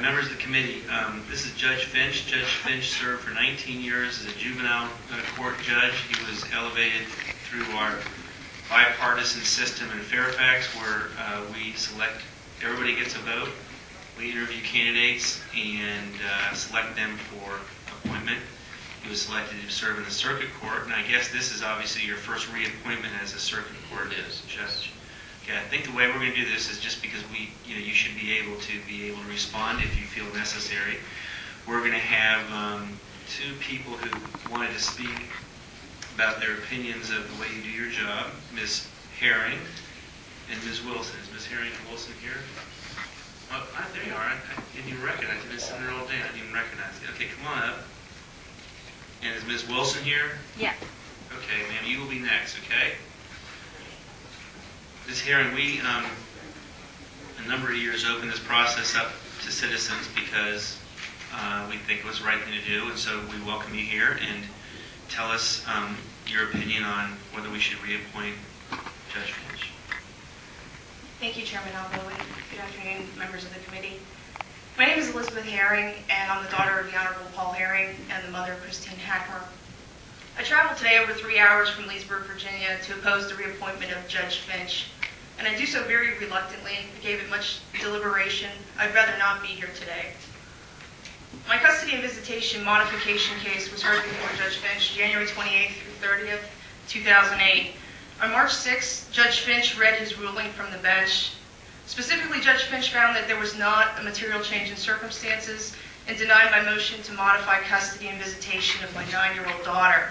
members of the committee, this is Judge Finch. Judge Finch served for 19 years as a juvenile court judge. He was elevated through our bipartisan system in Fairfax, where we select, everybody gets a vote. We interview candidates and select them for appointment. He was selected to serve in the circuit court, and I guess this is obviously your first reappointment as a circuit court judge. Okay, I think the way we're going to do this is just because you should be able to respond if you feel necessary. We're going to have two people who wanted to speak about their opinions of the way you do your job, Ms. Herring and Ms. Wilson. Is Ms. Herring and Wilson here? Oh, there you are. I didn't even recognize you. I've been sitting there all day. I didn't even recognize you. Okay, come on up. And is Ms. Wilson here? Yeah. Okay, ma'am, you will be next, okay? Ms. Herring, we, a number of years, opened this process up to citizens because we think it was the right thing to do, and so we welcome you here, and tell us your opinion on whether we should reappoint Judge Finch. Thank you, Chairman Alboe. Good afternoon, members of the committee. My name is Elizabeth Herring, and I'm the daughter of the Honorable Paul Herring and the mother of Christine Hackmer. I traveled today over 3 hours from Leesburg, Virginia, to oppose the reappointment of Judge Finch, and I do so very reluctantly. I gave it much deliberation. I'd rather not be here today. My custody and visitation modification case was heard before Judge Finch January 28th through 30th, 2008. On March 6th, Judge Finch read his ruling from the bench. Specifically, Judge Finch found that there was not a material change in circumstances and denied my motion to modify custody and visitation of my 9-year-old daughter.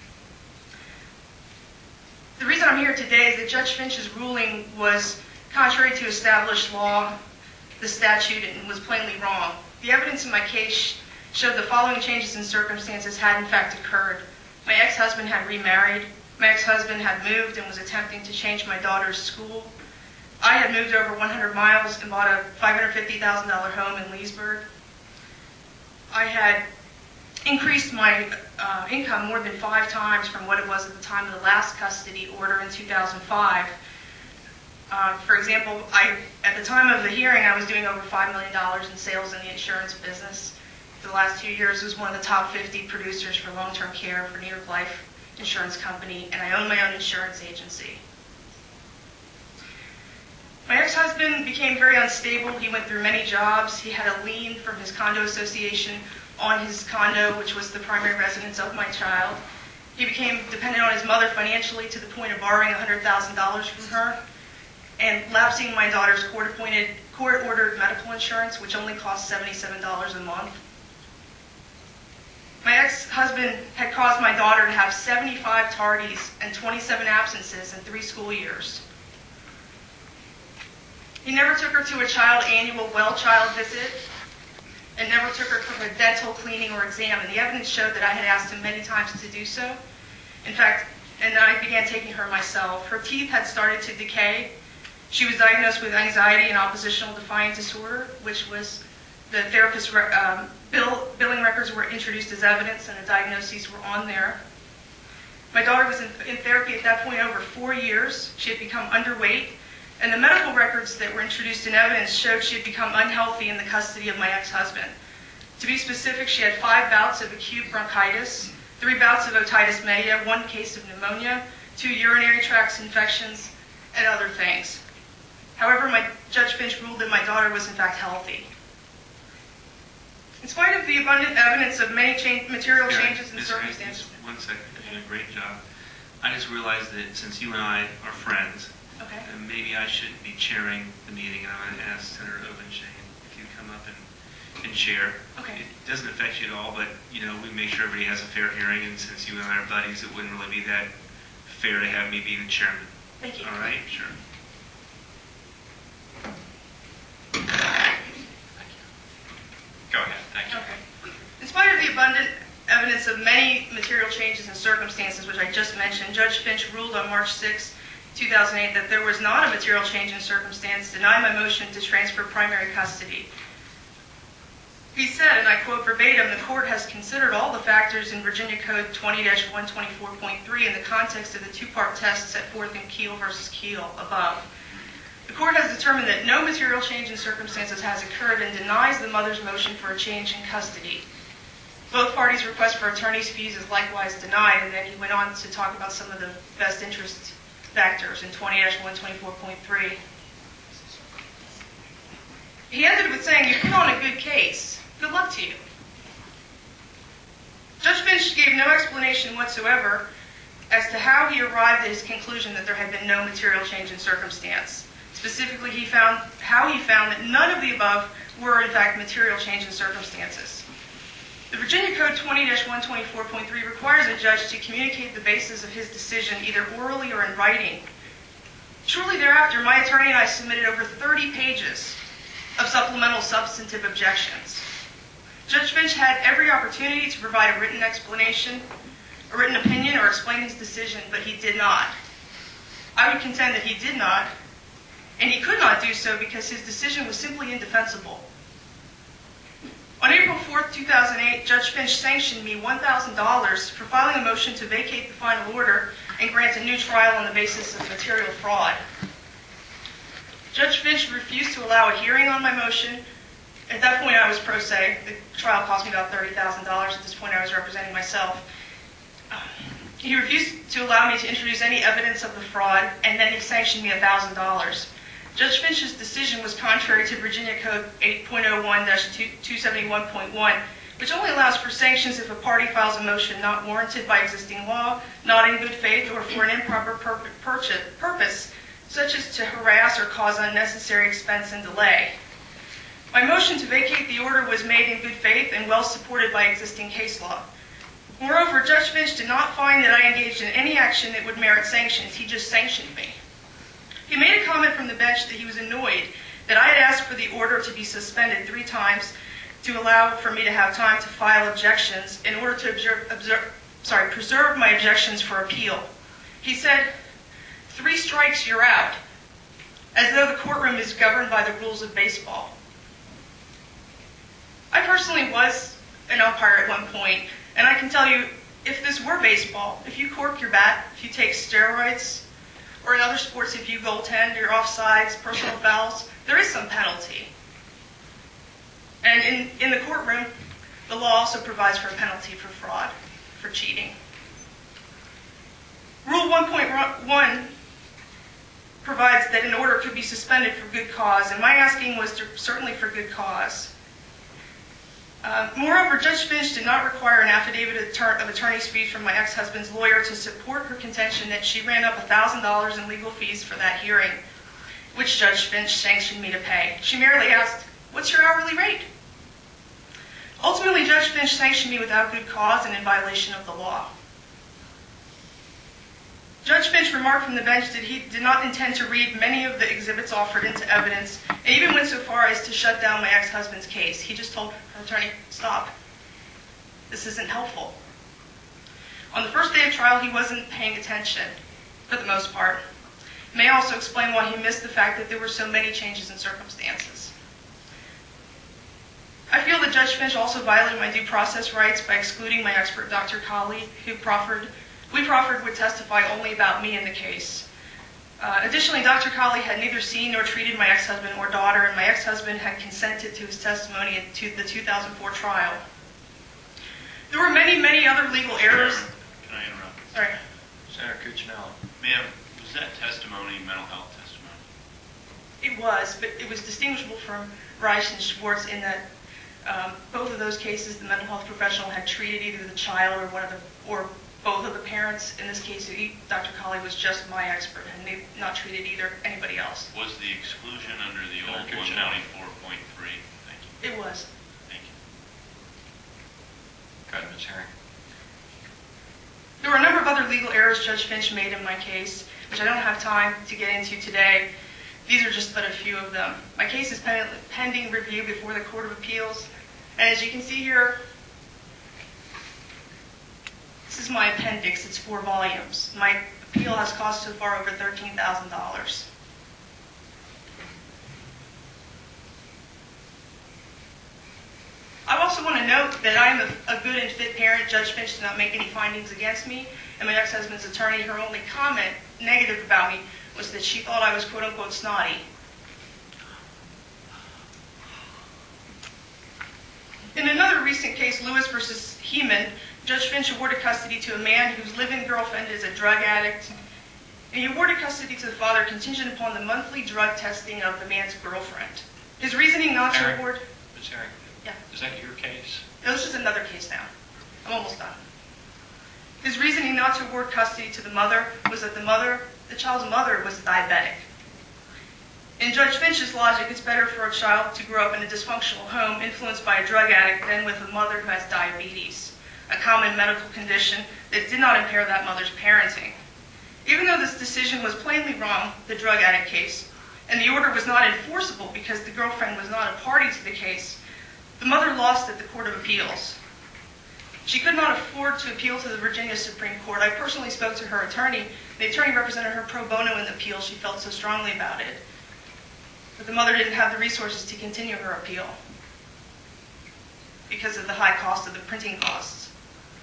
The reason I'm here today is that Judge Finch's ruling was contrary to established law, the statute, and was plainly wrong. The evidence in my case showed the following changes in circumstances had in fact occurred. My ex-husband had remarried. My ex-husband had moved and was attempting to change my daughter's school. I had moved over 100 miles and bought a $550,000 home in Leesburg. I had increased my income more than 5 times from what it was at the time of the last custody order in 2005. For example, at the time of the hearing, I was doing over $5 million in sales in the insurance business. For the last 2 years, I was one of the top 50 producers for long-term care for New York Life Insurance Company, and I own my own insurance agency. My ex-husband became very unstable. He went through many jobs. He had a lien from his condo association on his condo, which was the primary residence of my child. He became dependent on his mother financially to the point of borrowing $100,000 from her and lapsing my daughter's court-ordered medical insurance, which only cost $77 a month. My ex-husband had caused my daughter to have 75 tardies and 27 absences in 3 school years. He never took her to a child annual well-child visit and never took her for a dental cleaning or exam, and the evidence showed that I had asked him many times to do so. In fact, and I began taking her myself. Her teeth had started to decay. She was diagnosed with anxiety and oppositional defiant disorder, which was the therapist's billing records were introduced as evidence, and the diagnoses were on there. My daughter was in therapy at that point over 4 years. She had become underweight, and the medical records that were introduced in evidence showed she had become unhealthy in the custody of my ex-husband. To be specific, she had 5 bouts of acute bronchitis, 3 bouts of otitis media, 1 case of pneumonia, 2 urinary tract infections, and other things. However, Judge Finch ruled that my daughter was in fact healthy. In spite of the abundant evidence of many material changes in circumstances. One second, you did a great job. I just realized that since you and I are friends, okay, maybe I shouldn't be chairing the meeting, and I'm going to ask Senator Obenshain if you come up and chair. Okay. It doesn't affect you at all, but we make sure everybody has a fair hearing, and since you and I are buddies, it wouldn't really be that fair to have me be the chairman. Thank you. All right, sure. Go ahead. Thank you. Okay. In spite of the abundant evidence of many material changes in circumstances, which I just mentioned, Judge Finch ruled on March 6, 2008 that there was not a material change in circumstance, denying my motion to transfer primary custody. He said, and I quote verbatim, "The court has considered all the factors in Virginia Code 20-124.3 in the context of the 2-part test set forth in Keel v. Keel above. The court has determined that no material change in circumstances has occurred and denies the mother's motion for a change in custody. Both parties' request for attorney's fees is likewise denied, and then he went on to talk about some of the best interest factors in 20-124.3. He ended with saying, "You put on a good case. Good luck to you." Judge Finch gave no explanation whatsoever as to how he arrived at his conclusion that there had been no material change in circumstance. Specifically, how he found that none of the above were, in fact, material change in circumstances. The Virginia Code 20-124.3 requires a judge to communicate the basis of his decision either orally or in writing. Shortly thereafter, my attorney and I submitted over 30 pages of supplemental substantive objections. Judge Finch had every opportunity to provide a written explanation, a written opinion, or explain his decision, but he did not. I would contend that he did not, and he could not do so because his decision was simply indefensible. On April 4th, 2008, Judge Finch sanctioned me $1,000 for filing a motion to vacate the final order and grant a new trial on the basis of material fraud. Judge Finch refused to allow a hearing on my motion. At that point, I was pro se. The trial cost me about $30,000. At this point, I was representing myself. He refused to allow me to introduce any evidence of the fraud, and then he sanctioned me $1,000. Judge Finch's decision was contrary to Virginia Code 8.01-271.1, which only allows for sanctions if a party files a motion not warranted by existing law, not in good faith, or for an improper purpose, such as to harass or cause unnecessary expense and delay. My motion to vacate the order was made in good faith and well supported by existing case law. Moreover, Judge Finch did not find that I engaged in any action that would merit sanctions. He just sanctioned me. He made a comment from the bench that he was annoyed that I had asked for the order to be suspended 3 times to allow for me to have time to file objections in order to preserve my objections for appeal. He said, 3 strikes, you're out, as though the courtroom is governed by the rules of baseball. I personally was an umpire at one point, and I can tell you, if this were baseball, if you cork your bat, if you take steroids, or in other sports, if you goaltend, you're offsides, personal fouls, there is some penalty. And in the courtroom, the law also provides for a penalty for fraud, for cheating. Rule 1.1 provides that an order could be suspended for good cause, and my asking was certainly for good cause. Moreover, Judge Finch did not require an affidavit of attorney's fees from my ex-husband's lawyer to support her contention that she ran up $1,000 in legal fees for that hearing, which Judge Finch sanctioned me to pay. She merely asked, "What's your hourly rate?" Ultimately, Judge Finch sanctioned me without good cause and in violation of the law. Judge Finch remarked from the bench that he did not intend to read many of the exhibits offered into evidence, and even went so far as to shut down my ex-husband's case. He just told her attorney, "Stop. This isn't helpful." On the first day of trial, he wasn't paying attention, for the most part. It may also explain why he missed the fact that there were so many changes in circumstances. I feel that Judge Finch also violated my due process rights by excluding my expert, Dr. Colley, who we proffered would testify only about me in the case. Additionally, Dr. Colley had neither seen nor treated my ex-husband or daughter, and my ex-husband had consented to his testimony at the 2004 trial. There were many, many other legal errors. Can I interrupt? Sorry. Senator Cuccinello. Ma'am, was that testimony mental health testimony? It was, but it was distinguishable from Reich and Schwartz in that both of those cases, the mental health professional had treated either the child or both of the parents. In this case, Dr. Colley was just my expert, and they not treated anybody else. Was the exclusion under the old 194.3? Thank you. It was. Thank you. Go ahead, Ms. Herring. There were a number of other legal errors Judge Finch made in my case, which I don't have time to get into today. These are just but a few of them. My case is pending review before the Court of Appeals, and as you can see here, this is my appendix. It's 4 volumes. My appeal has cost so far over $13,000. I also want to note that I am a good and fit parent. Judge Finch did not make any findings against me, and my ex-husband's attorney, her only comment negative about me was that she thought I was quote-unquote snotty. In another recent case, Lewis versus Heeman, Judge Finch awarded custody to a man whose live-in girlfriend is a drug addict. And he awarded custody to the father contingent upon the monthly drug testing of the man's girlfriend. His reasoning not to award... Ms. Herring? Yeah. Is that your case? No, this is another case now. I'm almost done. His reasoning not to award custody to the mother was that the child's mother was diabetic. In Judge Finch's logic, it's better for a child to grow up in a dysfunctional home influenced by a drug addict than with a mother who has diabetes, a common medical condition that did not impair that mother's parenting. Even though this decision was plainly wrong, the drug addict case, and the order was not enforceable because the girlfriend was not a party to the case, the mother lost at the Court of Appeals. She could not afford to appeal to the Virginia Supreme Court. I personally spoke to her attorney. The attorney represented her pro bono in the appeal. She felt so strongly about it. But the mother didn't have the resources to continue her appeal because of the high cost of the printing costs.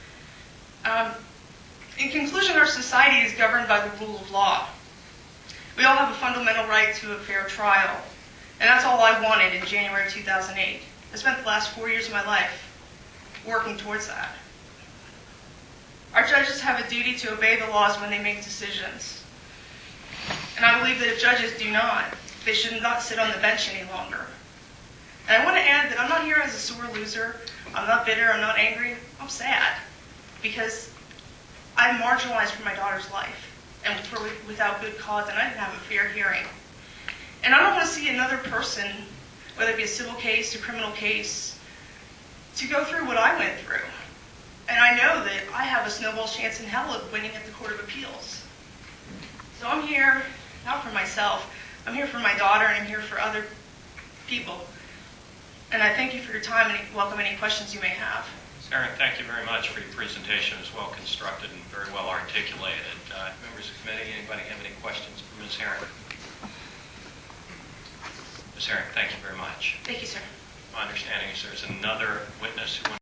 In conclusion, our society is governed by the rule of law. We all have a fundamental right to a fair trial, and that's all I wanted in January 2008. I spent the last 4 years of my life working towards that. Our judges have a duty to obey the laws when they make decisions. And I believe that if judges do not, they should not sit on the bench any longer. And I want to add that I'm not here as a sore loser. I'm not bitter. I'm not angry. I'm sad because I'm marginalized from my daughter's life and without good cause, and I didn't have a fair hearing. And I don't want to see another person, whether it be a civil case, a criminal case, to go through what I went through. And I know that I have a snowball's chance in hell of winning at the Court of Appeals. So I'm here, not for myself. I'm here for my daughter, and I'm here for other people. And I thank you for your time and welcome any questions you may have. Ms. Herring, thank you very much for your presentation. It was well constructed and very well articulated. Members of the committee, anybody have any questions for Ms. Herring? Ms. Herring, thank you very much. Thank you, sir. My understanding is there's another witness who